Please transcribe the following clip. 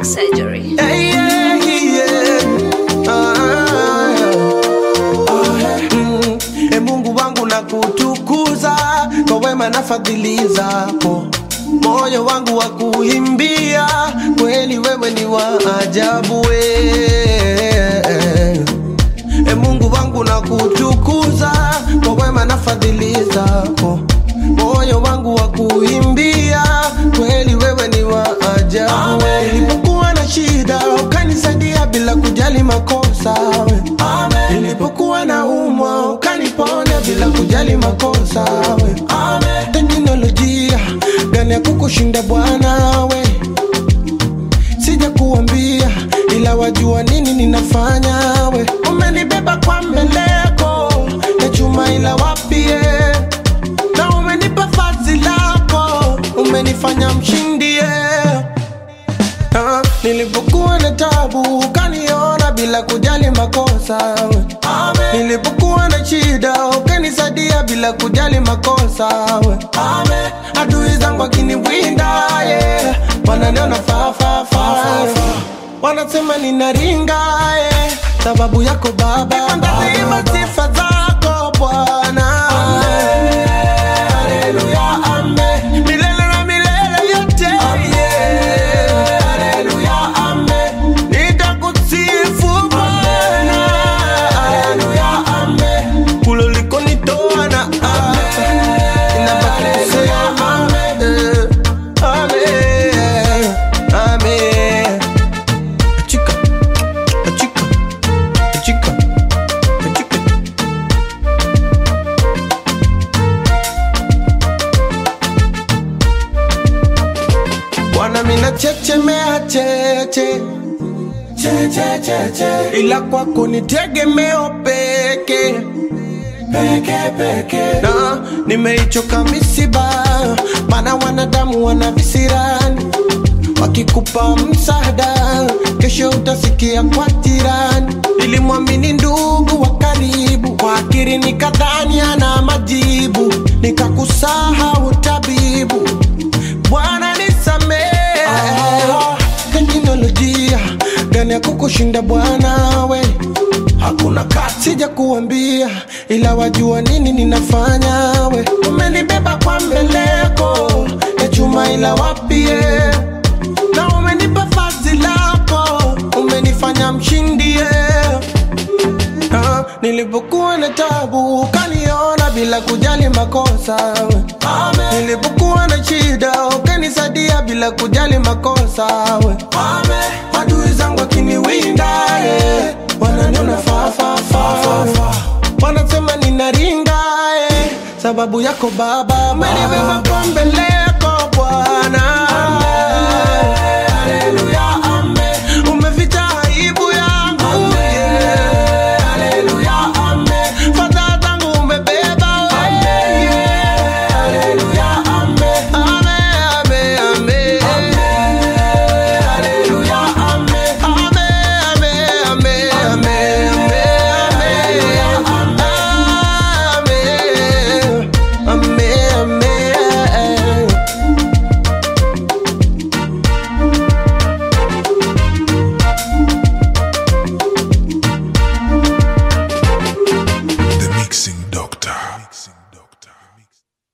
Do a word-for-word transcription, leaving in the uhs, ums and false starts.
surgery. Hey, yeah, yeah. Ah, ah, mm. E Mungu wangu na kutukuza kwa wema na fadhili zako, moyo wangu wa kuimbia kweli wewe ni wa ajabu we. E Mungu wangu na kutukuza kwa wema na fadhili zako, moyo wangu wa kuimbia kweli wewe ni wa ajabu we. Nilipokuwa na shida ukanisaidia bila kujali makosa we. Amen. Nilipokuwa na umwa ukaniponya bila kujali makosa we. Amen. Teknolojia gani ya kukushinda Bwana we? Sija kuambia ila wajua nini ninafanya we. Umenibeba kwa mbeleko ya chuma ila wapie, na umenipa fazi lako, umenifanya mshindie. uh, Nilipokuwa na tabu ukaniona bila kujali makosa we. Amen. Nilipokuwa na shida ukanisaidia bila kujali makosa we. Amen. Adui zangu akiniwinda yeah, wananiona fa fa fa, wanasema ninaringa yeah, sababu yako Baba. Nitaimba sifa zako Bwana. Haleluya, amen. Milele na milele yote. Yeah. Haleluya, amen. Nitakusifu Bwana. Haleluya, amen. Kule ulikonitoa na hapa ninabaki kusema amen. Amen. Amen. Chica, chica, chica, chica. Bwana mina chechemea cheche cheche cheche, ila kwako nitegemeo peke peke peke. Na nimeichoka misiba, maana wanadamu wana visirani, wakikupa msaada kesho utasikia kwa tirani. Nilimwamini ndugu wa karibu, kwa akili nikadhani ana majibu, nikakusahau tabibu. Bwana nisamehe. ah, Teknolojia gani ya kukushinda Bwana we? Hakuna kati. Sija kuambia ila wajua nini ninafanya we. Umenibeba kwa mbeleko ya chuma ila wapie, na umenipa fazi lako, umenifanya mshindie. uh, Nilipokuwa na tabu ukaniona bila kujali makosa we. Amen. Nilipokuwa na shida ukanisaidia bila kujali makosa we. Amen. Adui zangu akiniwinda yeah, wananiona fa fa fa fa, wanasema ninaringa yeah, sababu yako Baba. Umenibeba kwa mbele